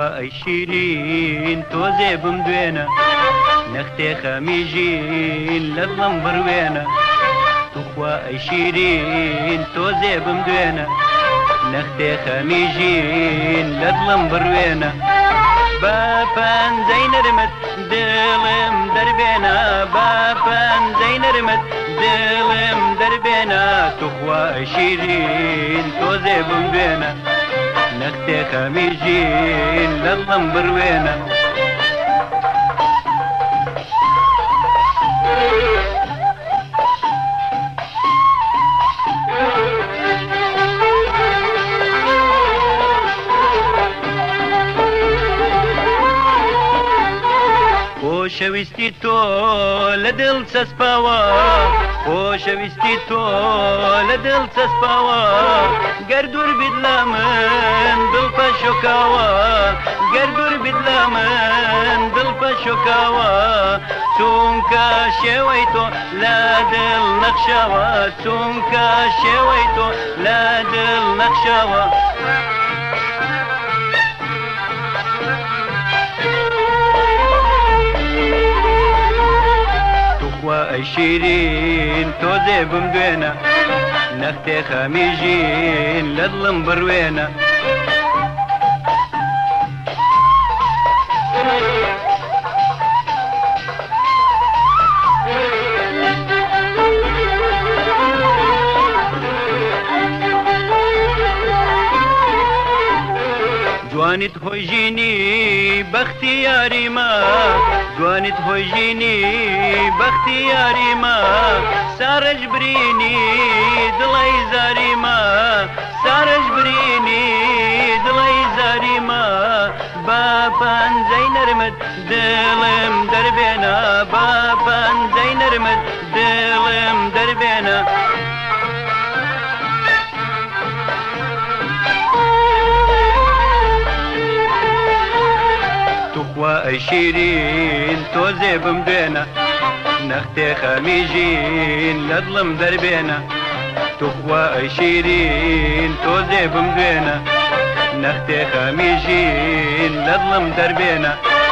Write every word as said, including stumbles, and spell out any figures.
ئەی شیرین تۆزێ بمدوێنە نەختێ خەمیژین لە دڵم بڕوێنە توخوا ئەی شیرین تۆزێ بمدوێنە نەختێ خەمیژین لە دڵم بڕوێنە بە پەنجەی نەرمت دڵم دەربێنە بە پەنجەی نەرمت دڵم دەربێنە توخوا ئەی شیرین تۆزێ بمدوێنە نەختێ خەمیژین لە دڵم بڕوێنە خۆشەویستی تۆ لە دڵ چەسپاوە خۆشەویستی تۆ لە دڵ چەسپاوە گەر دوور بیت لە من دڵ پەشۆکاوە گەر دوور بیت لە من دڵ پەشۆکاوە چونکە شێوەی تۆ لە دڵ نەخشاوە چونکە شێوەی تۆ لە دڵ نەخشاوە ئەی شیرین تۆزێ بمدوێنە نەختێ خەمیژین لە دڵم بڕوێنە جوانیت هۆی ژینی بەختی یاریمە جوانیت هۆی ژینی بەختی یاریمە سارەش برینی دڵی زاریمە سارەش برینی دڵی زاریمە بە پەنجەی نەرمت دڵم دەربێنە بە پەنجەی نەرمت دڵم دەربێنە توخوا ئەی شیرین تۆزێ بمدوێنە نەختێ خەمیژین لە دڵم دەربێنە توخوا ئەی شیرین تۆزێ بمدوێنە نەختێ خەمیژین لە دڵم دەربێنە